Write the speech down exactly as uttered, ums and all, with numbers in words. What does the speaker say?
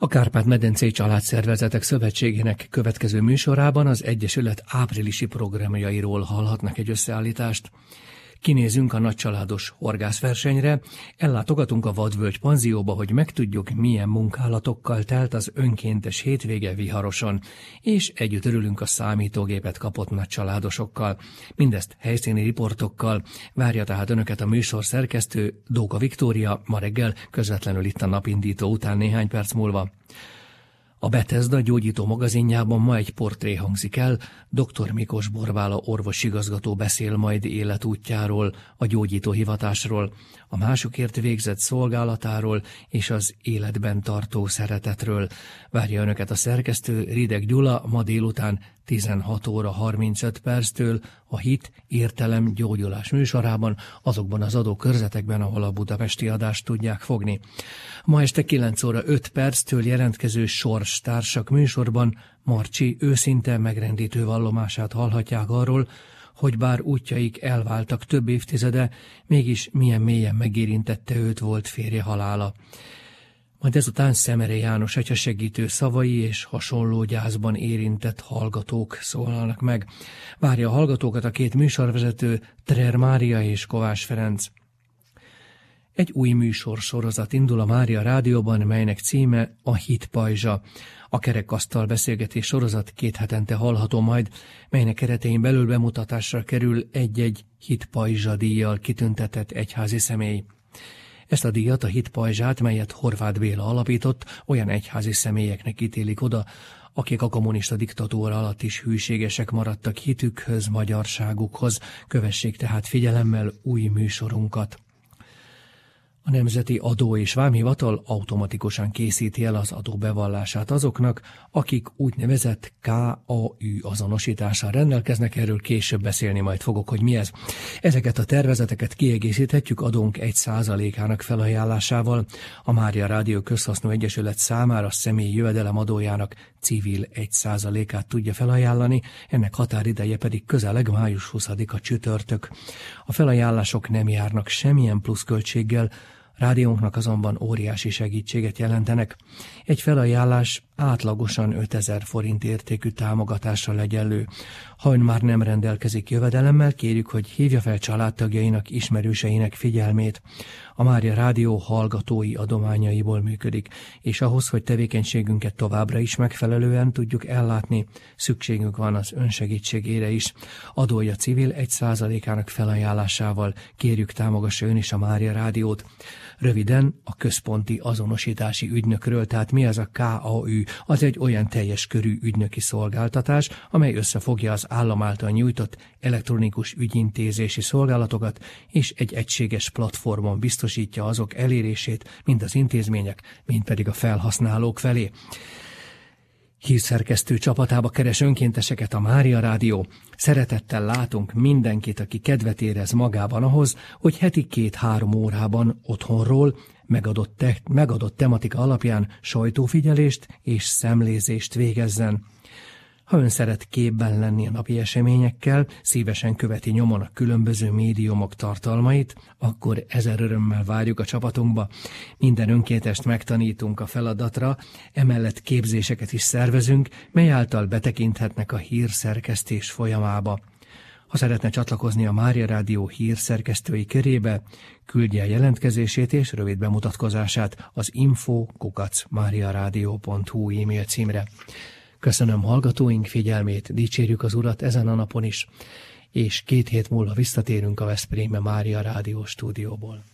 A Kárpát-medencei Családszervezetek Szövetségének következő műsorában az Egyesület áprilisi programjairól hallhatnak egy összeállítást. Kinézünk a nagycsaládos horgászversenyre, ellátogatunk a Vadvölgy panzióba, hogy megtudjuk, milyen munkálatokkal telt az önkéntes hétvége Viharoson, és együtt örülünk a számítógépet kapott nagycsaládosokkal. Mindezt helyszíni riportokkal. Várja tehát önöket a műsor szerkesztő, Dóka Viktória, ma reggel, közvetlenül itt a napindító után néhány perc múlva. A Bethesda gyógyító magazinjában ma egy portré hangzik el, dr. Mikos Borbála orvosigazgató beszél majd életútjáról, a gyógyító hivatásról, a másokért végzett szolgálatáról és az életben tartó szeretetről. Várja önöket a szerkesztő, Rideg Gyula, ma délután tizenhat óra harmincöt perctől a Hit, Értelem, Gyógyulás műsorában, azokban az adókörzetekben, ahol a budapesti adást tudják fogni. Ma este kilenc óra öt perctől jelentkező Sorstársak műsorban Marcsi őszinte megrendítő vallomását hallhatják arról, hogy bár útjaik elváltak több évtizede, mégis milyen mélyen megérintette őt volt férje halála. Majd ezután Szemere János atyasegítő szavai és hasonló gyászban érintett hallgatók szólalnak meg. Várja a hallgatókat a két műsorvezető, Trer Mária és Kovács Ferenc. Egy új műsorsorozat indul a Mária Rádióban, melynek címe a Hit pajzsa. A kerekasztal beszélgetés sorozat két hetente hallható majd, melynek keretein belül bemutatásra kerül egy-egy Hit pajzsa díjjal kitüntetett egyházi személy. Ezt a díjat, a Hit pajzsát, melyet Horváth Béla alapított, olyan egyházi személyeknek ítélik oda, akik a kommunista diktatúra alatt is hűségesek maradtak hitükhöz, magyarságukhoz. Kövessék tehát figyelemmel új műsorunkat. A Nemzeti Adó és Vámhivatal automatikusan készíti el az adóbevallását azoknak, akik úgynevezett ká á ü azonosítással rendelkeznek, erről később beszélni majd fogok, hogy mi ez. Ezeket a tervezeteket kiegészíthetjük adónk egy százalékának felajánlásával. A Mária Rádió Közhasznú Egyesület számára a személyi jövedelem adójának civil egy százalékát tudja felajánlani, ennek határideje pedig közeleg május huszadika csütörtök. A felajánlások nem járnak semmilyen pluszköltséggel, rádiónknak azonban óriási segítséget jelentenek. Egy felajánlás átlagosan ötezer forint értékű támogatással egyenlő. Ha ön már nem rendelkezik jövedelemmel, kérjük, hogy hívja fel családtagjainak, ismerőseinek figyelmét. A Mária Rádió hallgatói adományaiból működik, és ahhoz, hogy tevékenységünket továbbra is megfelelően tudjuk ellátni, szükségünk van az önsegítségére is. Adója civil egy százalékának felajánlásával kérjük, támogassa ön is a Mária Rádiót. Röviden a központi azonosítási ügynökről, tehát mi ez a ká á ü? Az egy olyan teljes körű ügynöki szolgáltatás, amely összefogja az állam által nyújtott elektronikus ügyintézési szolgálatokat, és egy egységes platformon biztosítja azok elérését mind az intézmények, mind pedig a felhasználók felé. Hírszerkesztő csapatába keres önkénteseket a Mária Rádió. Szeretettel látunk mindenkit, aki kedvet érez magában ahhoz, hogy heti két-három órában otthonról megadott, te- megadott tematika alapján sajtófigyelést és szemlézést végezzen. Ha ön szeret képben lenni a napi eseményekkel, szívesen követi nyomon a különböző médiumok tartalmait, akkor ezer örömmel várjuk a csapatunkba. Minden önkéntest megtanítunk a feladatra, emellett képzéseket is szervezünk, mely által betekinthetnek a hírszerkesztés folyamába. Ha szeretne csatlakozni a Mária Rádió hírszerkesztői körébe, küldje a jelentkezését és rövid bemutatkozását az info kukac mariaradio pont hu e-mail címre. Köszönöm hallgatóink figyelmét, dicsérjük az Urat ezen a napon is, és két hét múlva visszatérünk a Veszprémi Mária Rádió stúdióból.